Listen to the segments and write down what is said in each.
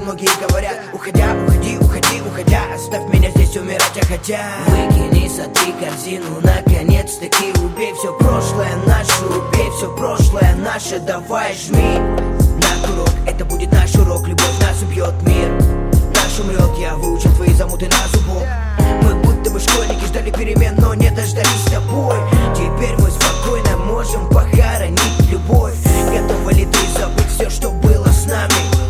многие говорят: уходя, уходи, уходи, уходя, оставь меня здесь умирать, хотя выкини, сотри корзину, наконец-таки убей все прошлое наше, убей все прошлое наше, давай жми на курок, это будет наш урок, любовь нас убьет, мир наш умрет, я выучил твои замуты на зубок. Мы будто бы школьники, ждали перемен, но не дождались с тобой. Теперь мы спокойно можем похоронить любовь. Готова ли ты забыть все, что было с нами?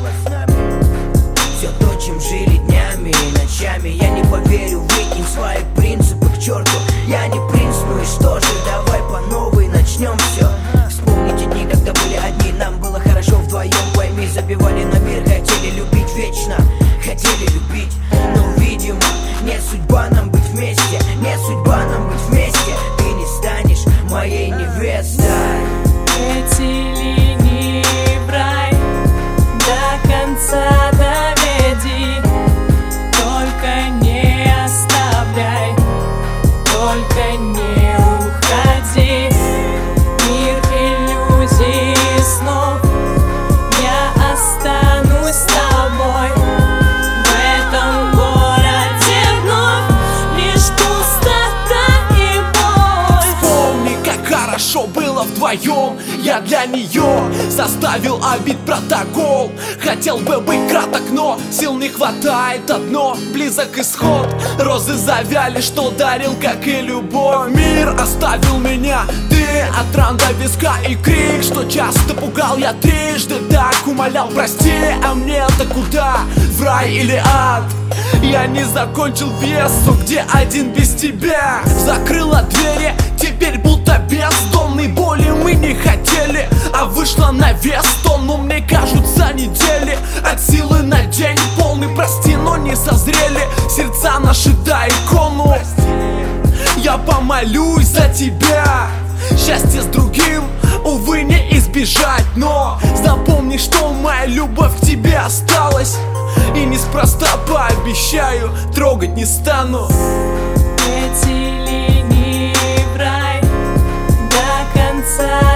Все то, чем жили днями и ночами. Я не поверю, выкинь свои принципы к черту. Я не принц, ну и что же, давай по новой начнем все. Вспомните дни, когда были одни, нам было хорошо вдвоем. Пойми, забивали на мир, хотели любить вечно, хотели любить, но видимо не судьба нам быть вместе, не судьба нам быть вместе. Ты не станешь моей невестой. Эти линии в рай до конца доведи, только не оставляй, только не уходи. Мир иллюзий и снов, я останусь с тобой. В этом городе вновь лишь пустота и боль. Вспомни, как хорошо было вдвоем. Я для нее составил обид протокол. Хотел бы быть краток, но сил не хватает. Одно, близок исход. Розы завяли, что дарил, как и любовь. Мир оставил меня, ты от ран до виска. И крик, что часто пугал, я трижды так умолял: прости, а мне-то куда? В рай или ад? Я не закончил пьесу, где один без тебя. Закрыла двери, теперь будто бездомный. Боли мы не хотели, а вышла на вес тонну. Мне кажутся недели от силы на день полный. Прости, но не созрели сердца наши до икону. Я помолюсь за тебя. Счастье с другим, увы, не избежать. Но запомни, что моя любовь к тебе осталась. И неспроста пообещаю, трогать не стану. Эти линии в рай до конца